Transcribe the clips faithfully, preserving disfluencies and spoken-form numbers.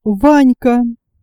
Ванька.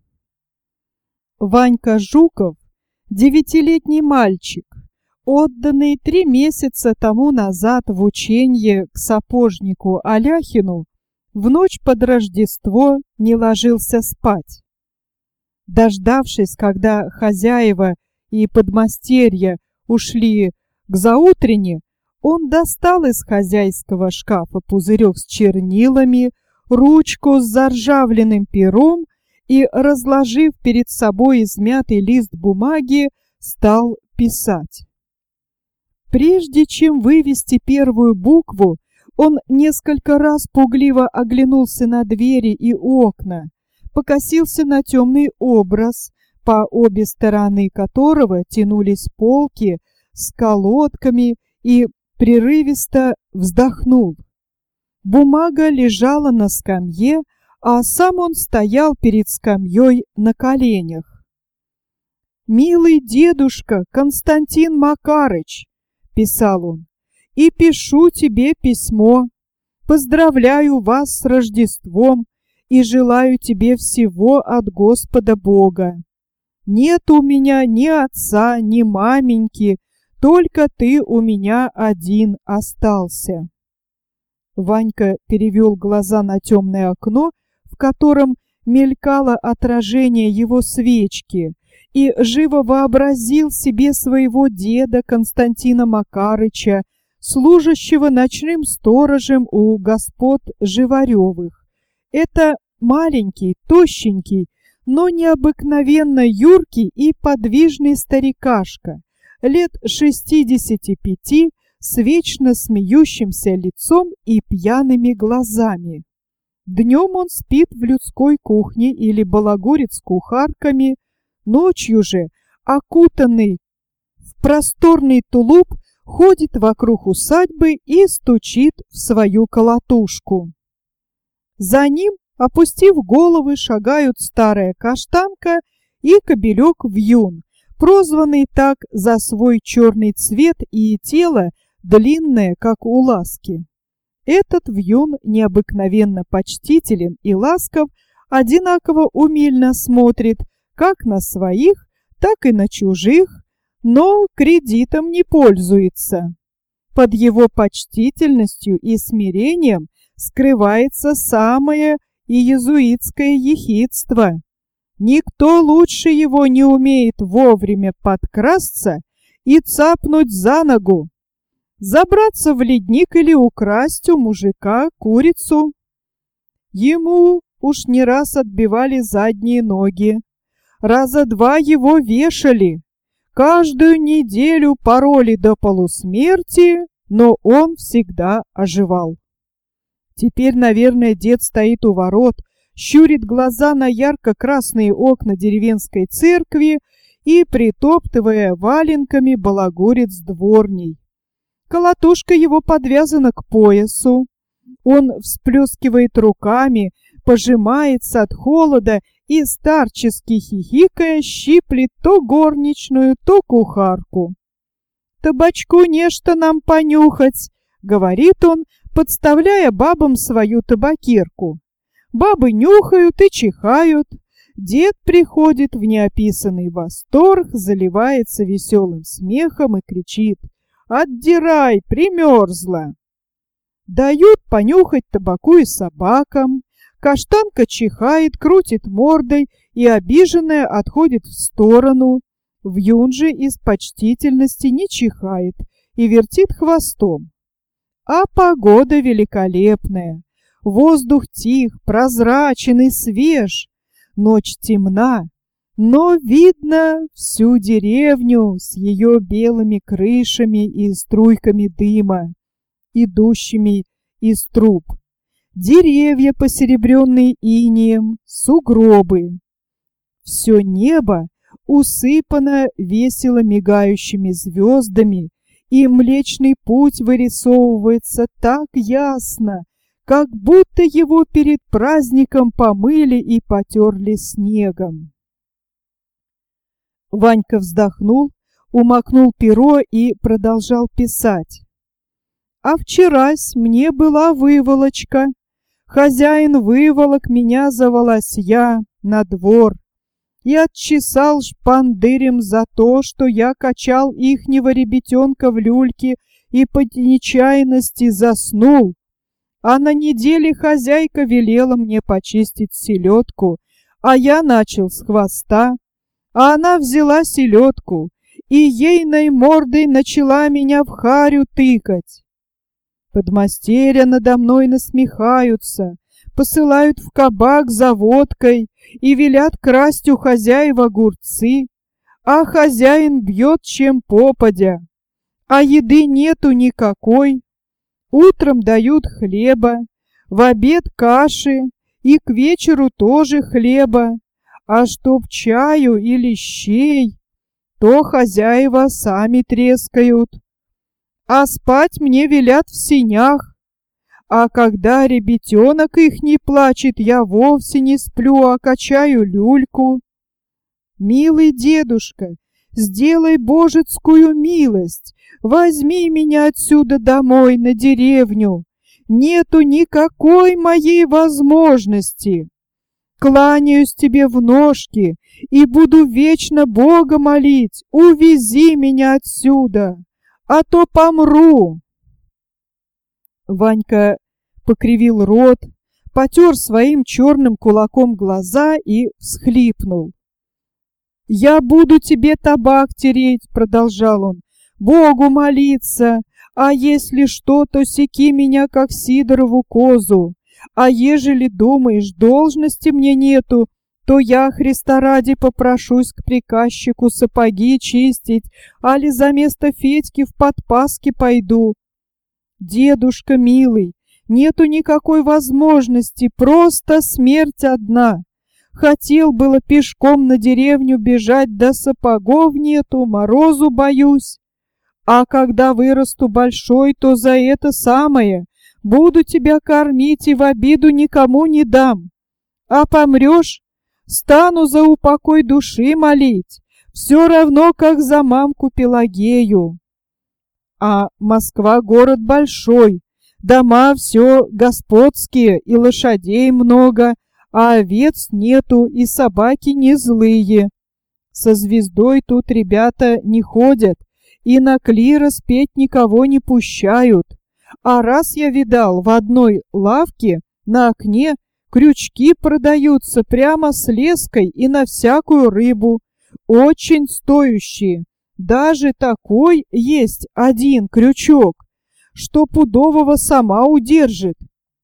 Ванька Жуков, девятилетний мальчик, отданный три месяца тому назад в ученье к сапожнику Аляхину, в ночь под Рождество не ложился спать. Дождавшись, когда хозяева и подмастерья ушли к заутрене, он достал из хозяйского шкафа пузырек с чернилами, ручку с заржавленным пером и, разложив перед собой измятый лист бумаги, стал писать. Прежде чем вывести первую букву, он несколько раз пугливо оглянулся на двери и окна, покосился на темный образ, по обе стороны которого тянулись полки с колодками, и прерывисто вздохнул. Бумага лежала на скамье, а сам он стоял перед скамьей на коленях. «Милый дедушка Константин Макарыч», — писал он, — «и пишу тебе письмо. Поздравляю вас с Рождеством и желаю тебе всего от Господа Бога. Нет у меня ни отца, ни маменьки, только ты у меня один остался». Ванька перевел глаза на темное окно, в котором мелькало отражение его свечки, и живо вообразил себе своего деда Константина Макарыча, служащего ночным сторожем у господ Живаревых. Это маленький, тощенький, но необыкновенно юркий и подвижный старикашка, лет шестидесяти пяти, с вечно смеющимся лицом и пьяными глазами. Днем он спит в людской кухне или балагурит с кухарками, ночью же, окутанный в просторный тулуп, ходит вокруг усадьбы и стучит в свою колотушку. За ним, опустив головы, шагают старая каштанка и кобелек Вьюн, прозванный так за свой черный цвет и тело, длинное, как у ласки. Этот Вьюн необыкновенно почтителен и ласков, одинаково умильно смотрит как на своих, так и на чужих, но кредитом не пользуется. Под его почтительностью и смирением скрывается самое иезуитское ехидство. Никто лучше его не умеет вовремя подкрасться и цапнуть за ногу, забраться в ледник или украсть у мужика курицу. Ему уж не раз отбивали задние ноги, раза два его вешали, каждую неделю пороли до полусмерти, но он всегда оживал. Теперь, наверное, дед стоит у ворот, щурит глаза на ярко-красные окна деревенской церкви и, притоптывая валенками, балагурит с дворней. Колотушка его подвязана к поясу. Он всплескивает руками, пожимается от холода и, старчески хихикая, щиплет то горничную, то кухарку. «Табачку нечто нам понюхать», — говорит он, подставляя бабам свою табакерку. Бабы нюхают и чихают. Дед приходит в неописанный восторг, заливается веселым смехом и кричит: «Отдирай, примерзла!» Дают понюхать табаку и собакам. Каштанка чихает, крутит мордой и, обиженная, отходит в сторону. Вьюн же из почтительности не чихает и вертит хвостом. А погода великолепная. Воздух тих, прозрачен и свеж. Ночь темна, но видно всю деревню с ее белыми крышами и струйками дыма, идущими из труб. Деревья, посеребренные инеем, сугробы. Все небо усыпано весело мигающими звездами, и Млечный Путь вырисовывается так ясно, как будто его перед праздником помыли и потерли снегом. Ванька вздохнул, умокнул перо и продолжал писать. «А вчерась мне была выволочка. Хозяин выволок меня за волосья на двор и отчесал шпандырем за то, что я качал ихнего ребятенка в люльке и по нечаянности заснул. А на неделе хозяйка велела мне почистить селедку, а я начал с хвоста, а она взяла селедку и ейной мордой начала меня в харю тыкать. Подмастерья надо мной насмехаются, посылают в кабак за водкой и велят красть у хозяева огурцы, а хозяин бьет чем попадя, а еды нету никакой. Утром дают хлеба, в обед каши и к вечеру тоже хлеба, а чтоб чаю или щей, то хозяева сами трескают. А спать мне велят в сенях, а когда ребятенок их не плачет, я вовсе не сплю, а качаю люльку. Милый дедушка, сделай божецкую милость, возьми меня отсюда домой, на деревню. Нету никакой моей возможности. Кланяюсь тебе в ножки и буду вечно Бога молить. Увези меня отсюда, а то помру. Ванька покривил рот, потер своим черным кулаком глаза и всхлипнул. «Я буду тебе табак тереть», — продолжал он, — «Богу молиться, а если что, то секи меня, как Сидорову козу, а ежели думаешь, должности мне нету, то я, Христа ради, попрошусь к приказчику сапоги чистить, али за место Федьки в подпаски пойду. Дедушка милый, нету никакой возможности, просто смерть одна. Хотел было пешком на деревню бежать, да сапогов нету, морозу боюсь. А когда вырасту большой, то за это самое буду тебя кормить и в обиду никому не дам. А помрешь, стану за упокой души молить, все равно, как за мамку Пелагею. А Москва город большой, дома все господские и лошадей много, а овец нету и собаки не злые. Со звездой тут ребята не ходят и на клирос петь никого не пущают. А раз я видал в одной лавке на окне крючки продаются прямо с леской и на всякую рыбу, очень стоящие. Даже такой есть один крючок, что пудового сама удержит.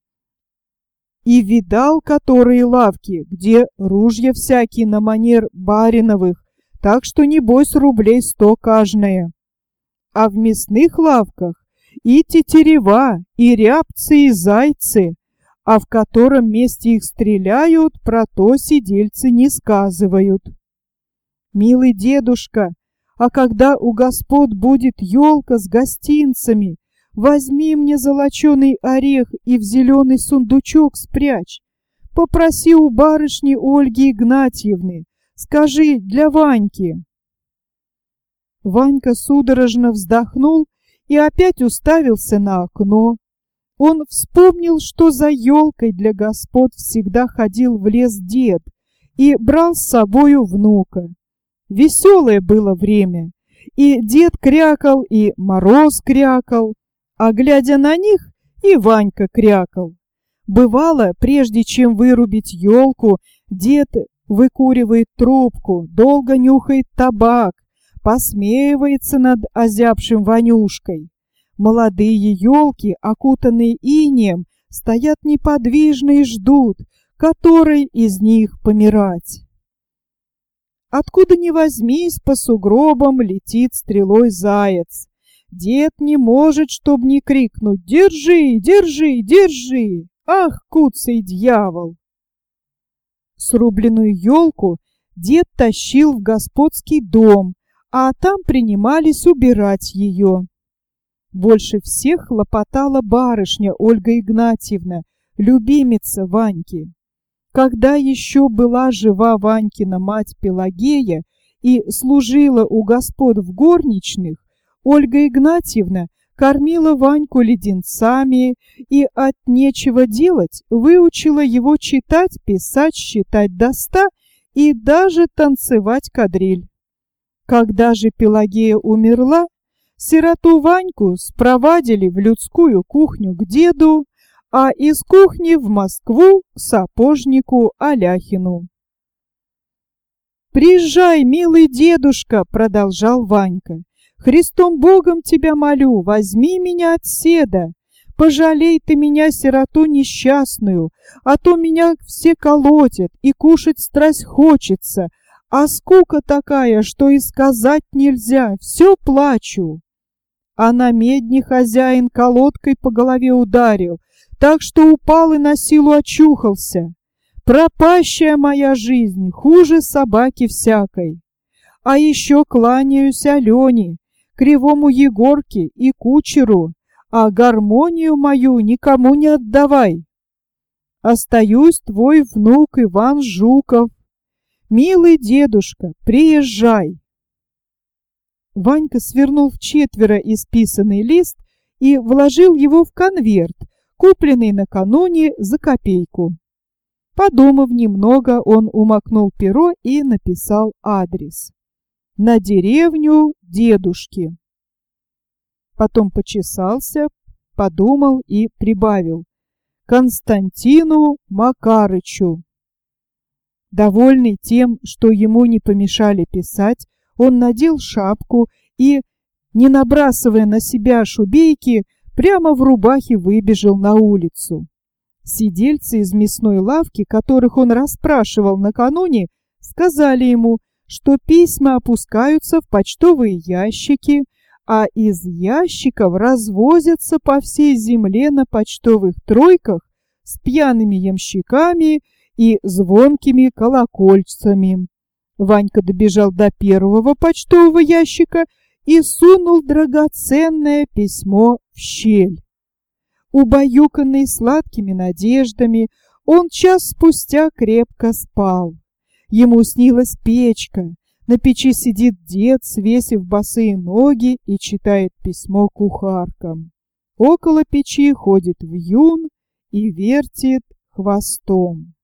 И видал которые лавки, где ружья всякие на манер бариновых, так что небось рублей сто каждая. А в мясных лавках и тетерева, и рябцы, и зайцы, а в котором месте их стреляют, про то сидельцы не сказывают. Милый дедушка, а когда у господ будет елка с гостинцами, возьми мне золоченый орех и в зеленый сундучок спрячь. Попроси у барышни Ольги Игнатьевны, скажи для Ваньки. Ванька судорожно вздохнул и опять уставился на окно. Он вспомнил, что за елкой для господ всегда ходил в лес дед и брал с собою внука. Веселое было время, и дед крякал, и Мороз крякал, а глядя на них, и Ванька крякал. Бывало, прежде чем вырубить елку, дед выкуривает трубку, долго нюхает табак, посмеивается над озябшим Ванюшкой. Молодые елки, окутанные инеем, стоят неподвижно и ждут, который из них помирать. Откуда ни возьмись, по сугробам летит стрелой заяц. Дед не может, чтоб не крикнуть: «Держи, держи, держи! Ах, куцый дьявол!» Срубленную елку дед тащил в господский дом, а там принимались убирать ее. Больше всех хлопотала барышня Ольга Игнатьевна, любимица Ваньки. Когда еще была жива Ванькина мать Пелагея и служила у господ в горничных, Ольга Игнатьевна кормила Ваньку леденцами и от нечего делать выучила его читать, писать, считать до ста и даже танцевать кадриль. Когда же Пелагея умерла, сироту Ваньку спровадили в людскую кухню к деду, а из кухни в Москву к сапожнику Аляхину. «Приезжай, милый дедушка!» — продолжал Ванька. «Христом Богом тебя молю, возьми меня от седа. Пожалей ты меня, сироту несчастную, а то меня все колотят, и кушать страсть хочется, а скука такая, что и сказать нельзя, все плачу». А на медне хозяин колодкой по голове ударил, так что упал и на силу очухался. Пропащая моя жизнь, хуже собаки всякой. А еще кланяюсь Алене, кривому Егорке и кучеру, а гармонию мою никому не отдавай. Остаюсь твой внук Иван Жуков. Милый дедушка, приезжай. Ванька свернул вчетверо исписанный лист и вложил его в конверт, купленный накануне за копейку. Подумав немного, он умокнул перо и написал адрес. На деревню дедушки. Потом почесался, подумал и прибавил: Константину Макарычу. Довольный тем, что ему не помешали писать, он надел шапку и, не набрасывая на себя шубейки, прямо в рубахе выбежал на улицу. Сидельцы из мясной лавки, которых он расспрашивал накануне, сказали ему, что письма опускаются в почтовые ящики, а из ящиков развозятся по всей земле на почтовых тройках с пьяными ямщиками и звонкими колокольцами. Ванька добежал до первого почтового ящика и сунул драгоценное письмо в щель. Убаюканный сладкими надеждами, он час спустя крепко спал. Ему снилась печка. На печи сидит дед, свесив босые ноги, и читает письмо кухаркам. Около печи ходит вьюн и вертит хвостом.